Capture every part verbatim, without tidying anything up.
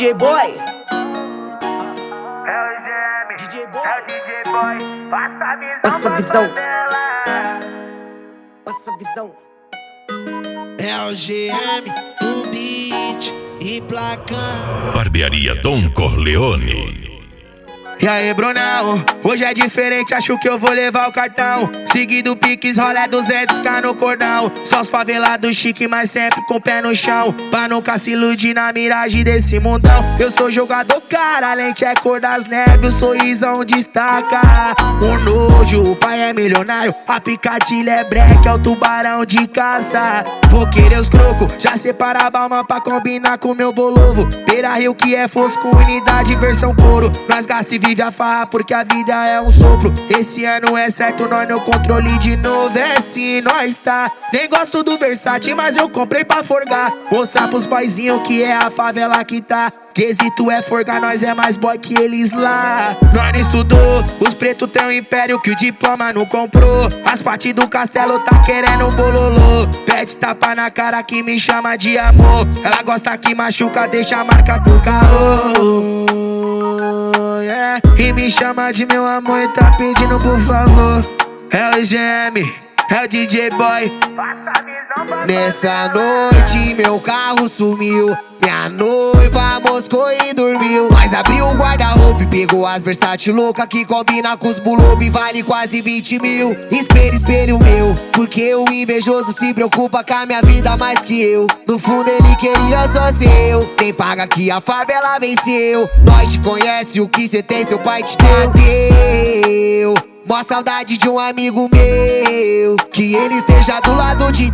J Boy. É o G M, D J Boy. é o D J Boy. Passa a visão, Passa a visão. dela. Passa a visão. É o G M, o beat, emplacando. Barbearia Dom Corleone. E aí, Brunão, hoje é diferente, acho que eu vou levar o cartão. Seguido Pix, rola duzentos k no cordão. Só os favelados chique, mas sempre com o pé no chão, pra nunca se iludir na miragem desse mundão. Eu sou jogador, cara, a lente é cor das neves, o sorrisão destaca. O nojo, o pai é milionário, a picadilha é breque, é o tubarão de caça. Vou querer os crocos, já separa a balma pra combinar com meu bolovo. Beira Rio que é fosco, unidade versão couro. Nós gasta e vive a farra porque a vida é um sopro. Esse ano é certo, nós no controle de novo, é sim, nós tá. Nem gosto do Versace, mas eu comprei pra forgar. Mostrar pros boyzinhos que é a favela que tá. Quesito é forgar, nós é mais boy que eles lá. Nós não estudou, os pretos têm um império que o diploma não comprou. As partes do castelo tá querendo bololô. Pede tapa na cara que me chama de amor. Ela gosta que machuca, deixa a marca pro carro. Yeah. E me chama de meu amor e tá pedindo por favor. É o G M, é o D J Boy. Passa a visão, passa Nessa noite meu carro sumiu, minha noiva moscou e dormiu. Nós abriu o guarda-roupa e pegou as Versace louca que combina com os bulobe, vale quase vinte mil. Espelho, espelho meu, porque o invejoso se preocupa com a minha vida mais que eu. No fundo ele queria só ser eu. Quem paga que a favela venceu. Nós te conhece, o que cê tem seu pai te deu. Mó saudade de um amigo meu, que ele esteja do lado de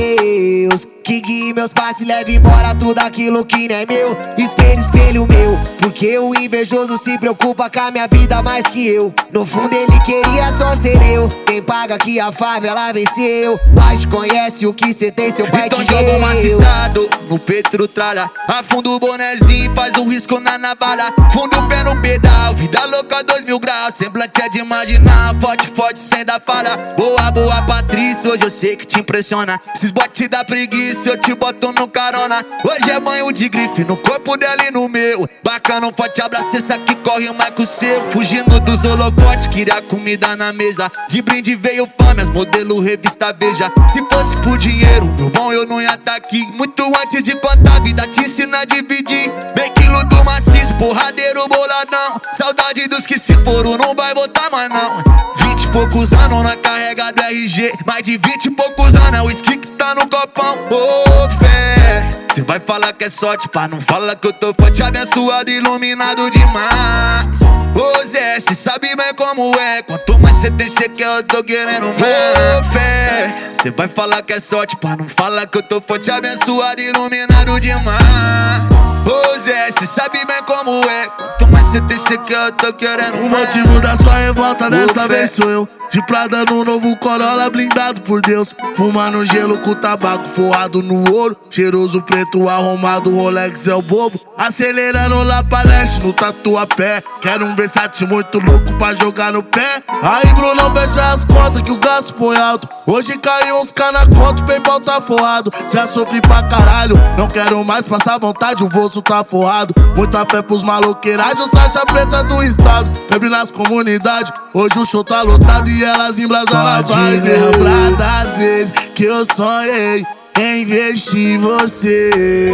Deus, que guie meus passos e leve embora tudo aquilo que não é meu. Espelho, espelho meu, porque o invejoso se preocupa com a minha vida mais que eu. No fundo ele queria só ser eu. Quem paga que a favela venceu. Nós te conhece, o que cê tem seu pai então te deu. joga um maciçado no peito tralha, afunda o bonezinho, faz um risco na navalha. Funda o pé no pedal, vida louca dois mil graus. Semblante é de imaginar, forte, forte sem dar falha. Boa, boa Patrícia, hoje eu sei que te impressiona. Esses botes da preguiça eu te boto no carona. Hoje é banho de grife no corpo dela e no meu. Bacana, um forte abraço, essa que corre mais que o seu. Fugindo dos holofotes, queria comida na mesa. De brinde veio fome, as modelo revista Veja. Se fosse por dinheiro, meu bom, eu não ia tá aqui. Muito antes de contar, a vida te ensina a dividir. Bem quilo do maciço, porradeiro boladão. Saudade dos que se foram, não vai voltar mais não. Vinte e poucos anos na carrega do R G, mais de vinte e poucos anos é o whisky que tá no copão. Ô oh, fé, cê vai falar que é sorte, pá, não fala que eu tô forte, abençoado, iluminado demais. Ô Zé, cê sabe bem como é, quanto mais cê tem, cê quer, eu tô querendo mais. Ô oh, fé, cê vai falar que é sorte, pá, não fala que eu tô forte, abençoado, iluminado demais. Ô Zé, cê sabe bem como é, quanto mais cê tem, cê quer, eu tô querendo O mais. motivo da sua revolta dessa vez sou eu. De Prada no novo Corolla, blindado por Deus. Fumando gelo com tabaco forrado no ouro. Cheiroso preto arrumado, Rolex é o bobo. Acelerando lá pra leste no tatuapé. Quero um Versace muito louco pra jogar no pé. Aí Bruno, fecha as contas que o gasto foi alto. Hoje caiu uns k na conta, o PayPal tá forrado. Já sofri pra caralho, não quero mais passar vontade, o bolso tá forrado. Muita fé pros maloqueiragens, faixa preta do estado. Febre nas comunidades, hoje o show tá lotado e elas embrasam na vibe. Lembrar das vezes que eu sonhei em investir em você.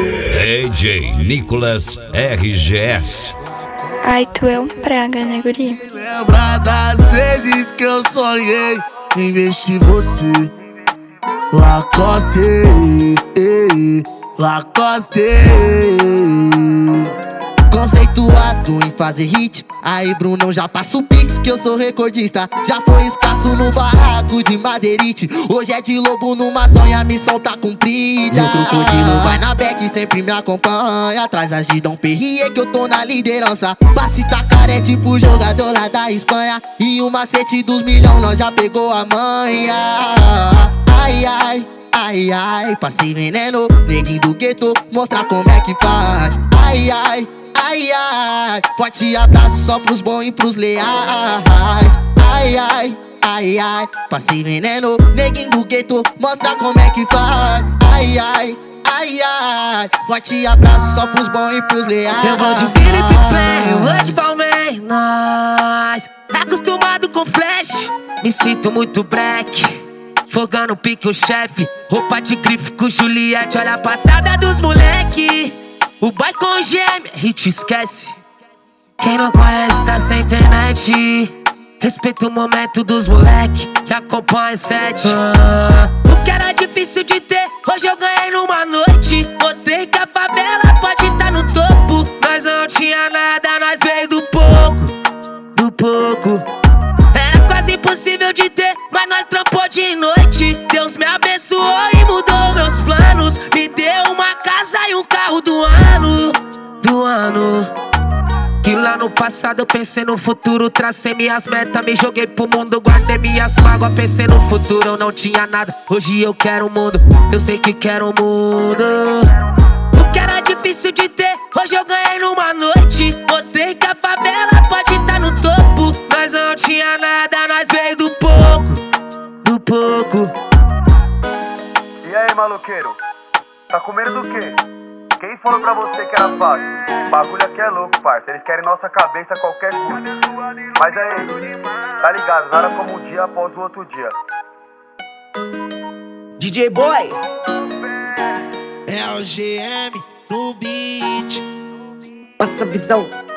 D J Nicolas R G S. Ai, tu é um praga, né, guri? Lembrar das vezes que eu sonhei em investir em você. Lacoste, eh, Lacoste. Conceituado em fazer hit, aí Brunão já passa o pix que eu sou recordista. Já foi escasso no barraco de madeirite, hoje é de lobo numa zonha, a missão tá cumprida. E o crocodilo vai na back e sempre me acompanha. Atrás das de Dom Perrier que eu tô na liderança. Passe tacar é tipo jogador lá da Espanha. E o macete dos milhão nós já pegou a manha. Ai, ai, ai, ai, passei veneno, neguinho do gueto, mostrar como é que faz. Ai, ai, ai, ai, forte abraço só pros bons e pros leais. Ai, ai, ai, ai, passei veneno, neguinho do gueto, mostra como é que faz. Ai, ai, ai, ai. caralho. Forte abraço só pros bons e pros leais. Eu vou de Felipe Play, eu vou de Palmeiras. Acostumado com flash, me sinto muito black. Fogando pique o chefe, roupa de grife com Juliette. Olha a passada dos moleque. O boy com gêmea, hit esquece. Quem não conhece tá sem internet. Respeita o momento dos moleque que acompanha sete. ah. O que era difícil de ter, hoje eu ganhei numa noite. Mostrei que a favela pode tá no topo. Nós não tinha nada, nós veio do pouco. Do pouco. Era quase impossível de ter, mas nós trampou de noite. Deus me abençoou e mudou meus planos. Me deu uma casa e um carro do ano. Do ano. Que lá no passado eu pensei no futuro. Tracei minhas metas, me joguei pro mundo. Guardei minhas mágoas, pensei no futuro. Eu não tinha nada, hoje eu quero o mundo. Eu sei que quero o mundo. O que era difícil de ter, hoje eu ganhei numa noite. Mostrei que a favela pode tá no topo. Nós não tinha nada, nós veio do pouco. Do pouco. E aí, maluqueiro? Tá com medo do quê? Quem falou pra você que era fácil? O bagulho aqui é louco, parça. Eles querem nossa cabeça a qualquer custo. Mas aí, tá ligado? Nada como um dia após o outro dia. D J Boy. É o G M no beat. Passa a visão.